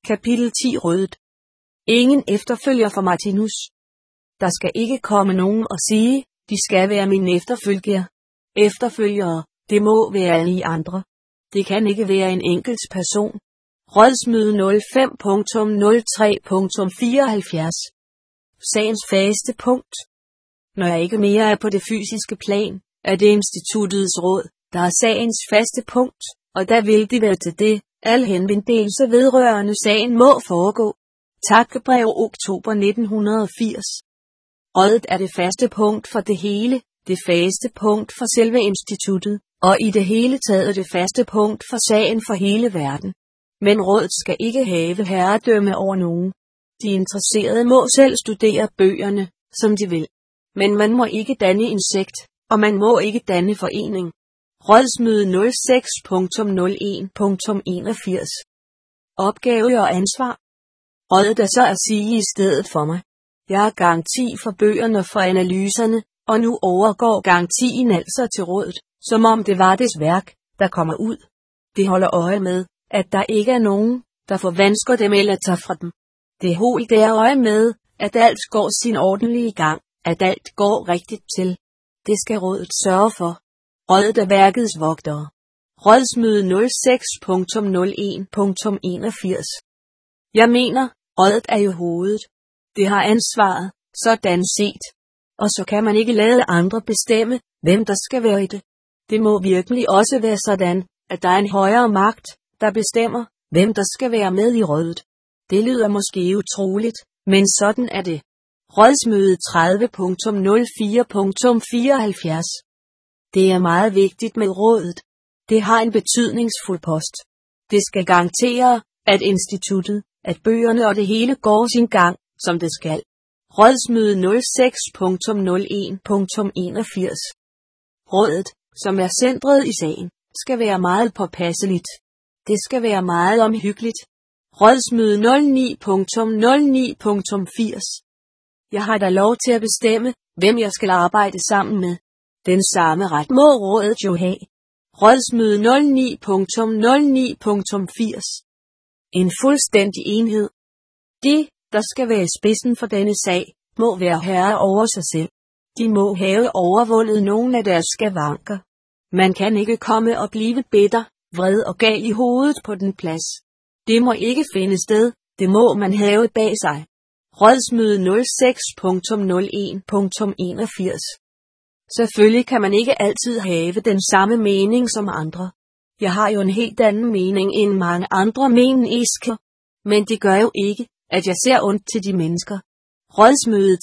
Kapitel 10 Rødet. Ingen efterfølger for Martinus. Der skal ikke komme nogen og sige, de skal være mine efterfølgere. Efterfølgere, det må være alle I andre. Det kan ikke være en enkelt person. Rådsmøde 05.03.74. Sagens faste punkt. Når jeg ikke mere er på det fysiske plan, er det instituttets råd, der er sagens faste punkt, og der vil det være til det, al henvendelse vedrørende sagen må foregå. Takkebrev oktober 1980. Rådet er det faste punkt for det hele, det faste punkt for selve instituttet, og i det hele taget det faste punkt for sagen for hele verden. Men rådet skal ikke have herredømme over nogen. De interesserede må selv studere bøgerne, som de vil. Men man må ikke danne en sekt, og man må ikke danne forening. Rådsmøde 06.01.81. Opgave og ansvar. Rådet er så at sige i stedet for mig. Jeg har garanti for bøgerne for analyserne, og nu overgår garantien altså til rådet, som om det var dets værk, der kommer ud. Det holder øje med, at der ikke er nogen, der forvansker dem eller tager fra dem. Det holder der øje med, at alt går sin ordentlige gang, at alt går rigtigt til. Det skal rådet sørge for. Rådet er værkets vogtere. Rådsmøde 06.01.81. Jeg mener, rådet er jo hovedet. Det har ansvaret, sådan set. Og så kan man ikke lade andre bestemme, hvem der skal være i det. Det må virkelig også være sådan, at der er en højere magt, der bestemmer, hvem der skal være med i rådet. Det lyder måske utroligt, men sådan er det. Rådsmøde 30.04.74. Det er meget vigtigt med rådet. Det har en betydningsfuld post. Det skal garantere, at instituttet, at bøgerne og det hele går sin gang, som det skal. Rådsmøde 06.01.81. Rådet, som er centret i sagen, skal være meget påpasseligt. Det skal være meget omhyggeligt. Rådsmøde 09.09.80. Jeg har da lov til at bestemme, hvem jeg skal arbejde sammen med. Den samme ret må rådet jo have. Rådsmøde 09.09.80. En fuldstændig enhed. De, der skal være i spidsen for denne sag, må være herre over sig selv. De må have overvundet nogle af deres skavanker. Man kan ikke komme og blive bitter, vred og gal i hovedet på den plads. Det må ikke finde sted, det må man have bag sig. Rådsmøde 06.01.81. Selvfølgelig kan man ikke altid have den samme mening som andre. Jeg har jo en helt anden mening end mange andre mennesker. Men det gør jo ikke, at jeg ser ondt til de mennesker. Rådsmøde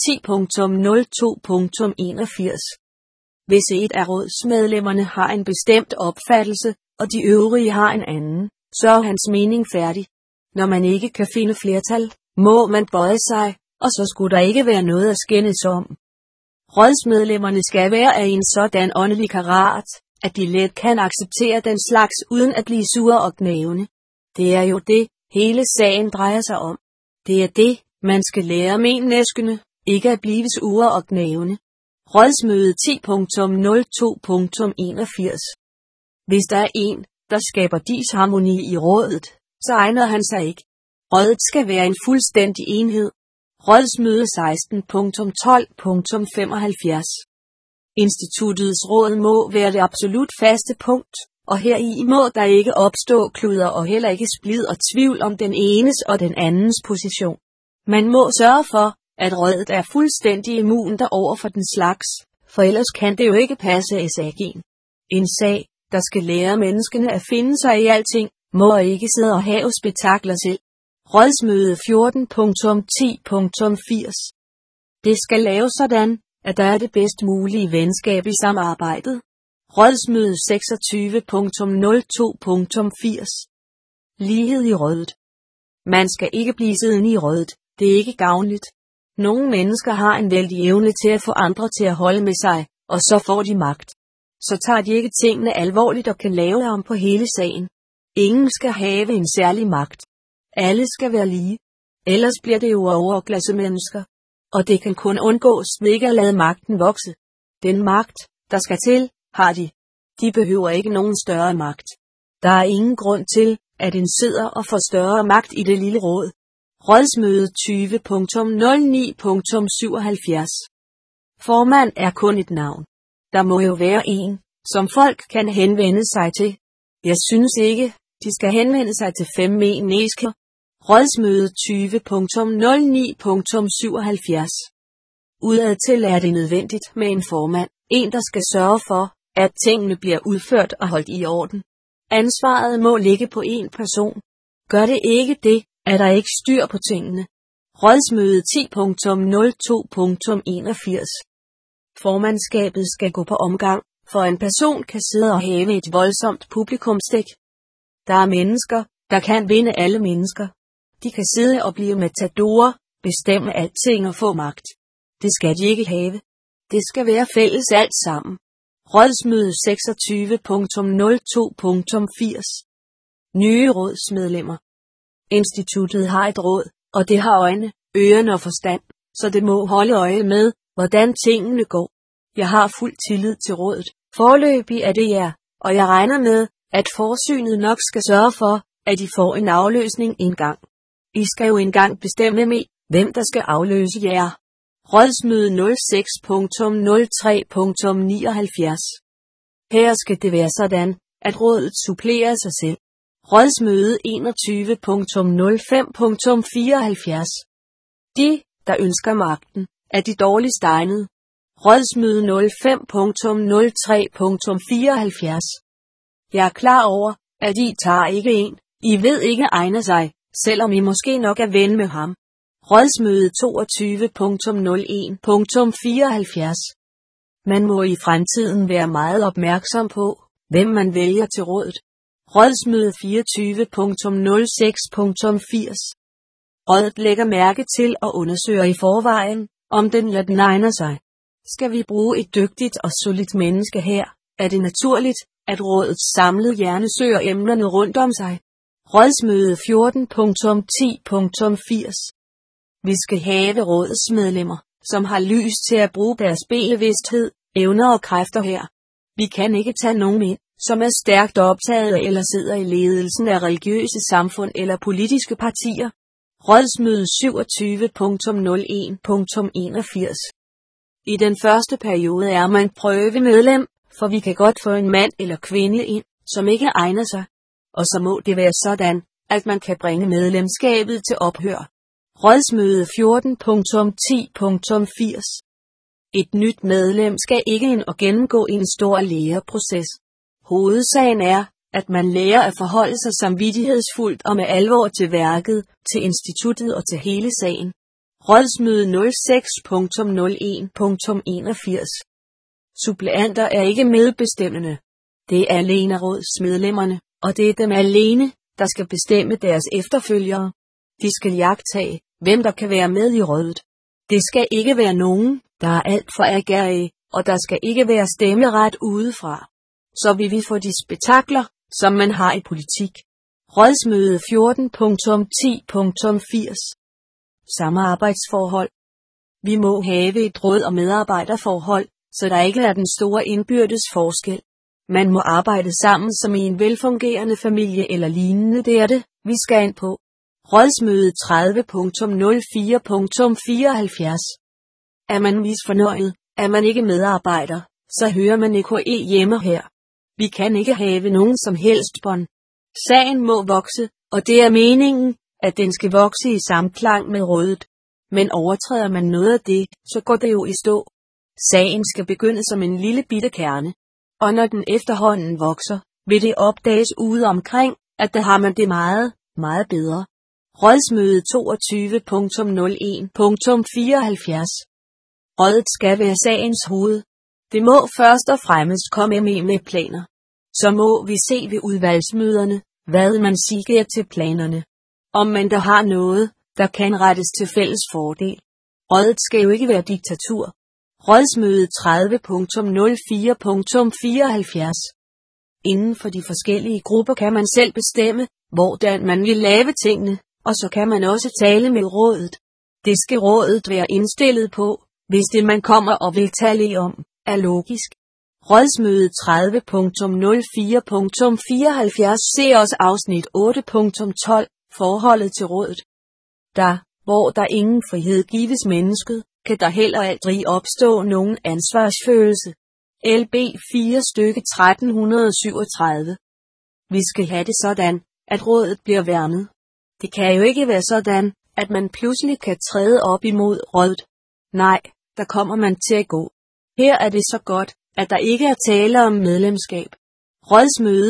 10.02.81. Hvis et af rådsmedlemmerne har en bestemt opfattelse, og de øvrige har en anden, så er hans mening færdig. Når man ikke kan finde flertal, må man bøje sig, og så skulle der ikke være noget at skændes om. Rådsmedlemmerne skal være af en sådan åndelig karat, at de let kan acceptere den slags uden at blive sure og gnavende. Det er jo det, hele sagen drejer sig om. Det er det, man skal lære menneskene, ikke at blive sure og gnavende. Rådsmøde 10.02.81. Hvis der er en, der skaber disharmoni i rådet, så egner han sig ikke. Rådet skal være en fuldstændig enhed. Rådsmøde 16.12.75. Instituttets råd må være det absolut faste punkt, og heri må der ikke opstå kluder og heller ikke splid og tvivl om den enes og den andens position. Man må sørge for, at rådet er fuldstændig immun over for den slags, for ellers kan det jo ikke passe i sagen. En sag, der skal lære menneskene at finde sig i alting, må ikke sidde og have spektakler selv. Rådsmøde 14.10.80. Det skal laves sådan, at der er det bedst mulige venskab i samarbejdet. Rådsmøde 26.02.80. Lighed i rådet. Man skal ikke blive siddende i rådet, det er ikke gavnligt. Nogle mennesker har en vældig evne til at få andre til at holde med sig, og så får de magt. Så tager de ikke tingene alvorligt og kan lave om på hele sagen. Ingen skal have en særlig magt. Alle skal være lige. Ellers bliver det jo overklasse mennesker. Og det kan kun undgås ved ikke at lade magten vokse. Den magt, der skal til, har de. De behøver ikke nogen større magt. Der er ingen grund til, at den sidder og får større magt i det lille råd. Rådsmøde 20.09.77. Formand er kun et navn. Der må jo være en, som folk kan henvende sig til. Jeg synes ikke, de skal henvende sig til 5 mennesker. Rådsmøde 20.09.77. Udadtil er det nødvendigt med en formand, en der skal sørge for, at tingene bliver udført og holdt i orden. Ansvaret må ligge på en person. Gør det ikke det, er der ikke styr på tingene. Rådsmøde 10.02.81. Formandskabet skal gå på omgang, for en person kan sidde og have et voldsomt publikumsdæk. Der er mennesker, der kan vinde alle mennesker. De kan sidde og blive matadorer, bestemme alting og få magt. Det skal de ikke have. Det skal være fælles alt sammen. Rådsmøde 26.02.80. Nye rådsmedlemmer. Instituttet har et råd, og det har øjne, ører og forstand, så det må holde øje med, hvordan tingene går. Jeg har fuld tillid til rådet. Foreløbig er det jer, og jeg regner med, at forsynet nok skal sørge for, at I får en afløsning engang. I skal jo engang bestemme med, hvem der skal afløse jer. Rådsmøde 06.03.79. Her skal det være sådan, at rådet supplerer sig selv. Rådsmøde 21.05.74. De, der ønsker magten, er de dårligst egnede. Rådsmøde 05.03.74. Jeg er klar over, at I tager ikke en, I ved ikke egner sig, selvom I måske nok er ven med ham. Rådsmøde 22.01.74. Man må i fremtiden være meget opmærksom på, hvem man vælger til rådet. Rådsmøde 24.06.80. Rådet lægger mærke til og undersøger i forvejen, om den egner sig. Skal vi bruge et dygtigt og solidt menneske her, er det naturligt, at rådets samlede hjerne søger emnerne rundt om sig. Rådsmøde 14.10.80. Vi skal have rådsmedlemmer, som har lys til at bruge deres bevidsthed, evner og kræfter her. Vi kan ikke tage nogen ind, som er stærkt optaget eller sidder i ledelsen af religiøse samfund eller politiske partier. Rådsmøde 27.01.81. I den første periode er man prøvemedlem, for vi kan godt få en mand eller kvinde ind, som ikke egner sig. Og så må det være sådan, at man kan bringe medlemskabet til ophør. Rådsmøde 14.10.80. Et nyt medlem skal ikke ind og gennemgå en stor læreproces. Hovedsagen er, at man lærer at forholde sig samvittighedsfuldt og med alvor til værket, til instituttet og til hele sagen. Rådsmøde 06.01.81. Suppleanter er ikke medbestemmende. Det er alene rådsmedlemmerne, og det er dem alene, der skal bestemme deres efterfølgere. De skal iagttage, hvem der kan være med i rådet. Det skal ikke være nogen, der er alt for agerige, og der skal ikke være stemmeret udefra. Så vil vi få de spektakler, som man har i politik. Rådsmøde 14.10.80. Samarbejdsforhold. Vi må have et råd- og medarbejderforhold, så der ikke er den store indbyrdes forskel. Man må arbejde sammen som i en velfungerende familie eller lignende, det er det, vi skal ind på. Rådsmøde 30.04.74. Er man misfornøjet, er man ikke medarbejder, så hører man EKE hjemme her. Vi kan ikke have nogen som helst bånd. Sagen må vokse, og det er meningen, at den skal vokse i samklang med rådet. Men overtræder man noget af det, så går det jo i stå. Sagen skal begynde som en lille bitte kerne. Og når den efterhånden vokser, vil det opdages ude omkring, at der har man det meget, meget bedre. Rådsmøde 22.01.74. Rådet skal være sagens hoved. Det må først og fremmest komme med planer. Så må vi se ved udvalgsmøderne, hvad man siger til planerne. Om man der har noget, der kan rettes til fælles fordel. Rådet skal jo ikke være diktatur. Rådsmøde 30.04.74. Inden for de forskellige grupper kan man selv bestemme, hvordan man vil lave tingene, og så kan man også tale med rådet. Det skal rådet være indstillet på, hvis det man kommer og vil tale om, er logisk. Rådsmøde 30.04.74. Se også afsnit 8.12. Forholdet til rådet. Hvor der ingen frihed gives mennesket, kan der heller aldrig opstå nogen ansvarsfølelse. LB 4 stykke 1337. Vi skal have det sådan, at rådet bliver værnet. Det kan jo ikke være sådan, at man pludselig kan træde op imod rådet. Nej, der kommer man til at gå. Her er det så godt, at der ikke er tale om medlemskab. Rådsmøde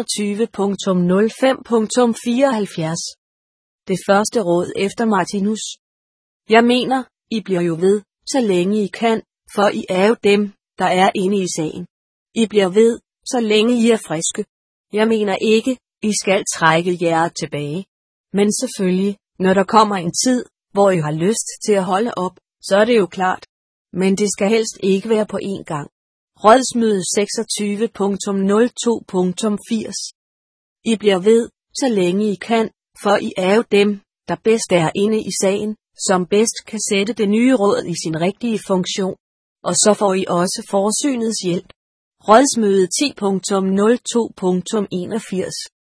21.05.74. Det første råd efter Martinus. Jeg mener, I bliver jo ved, så længe I kan, for I er jo dem, der er inde i sagen. I bliver ved, så længe I er friske. Jeg mener ikke, I skal trække jer tilbage. Men selvfølgelig, når der kommer en tid, hvor I har lyst til at holde op, så er det jo klart. Men det skal helst ikke være på én gang. Rådsmøde 26.02.80. I bliver ved, så længe I kan, for I er jo dem, der bedst er inde i sagen, som bedst kan sætte det nye råd i sin rigtige funktion. Og så får I også forsynets hjælp. Rådsmøde 10.02.81.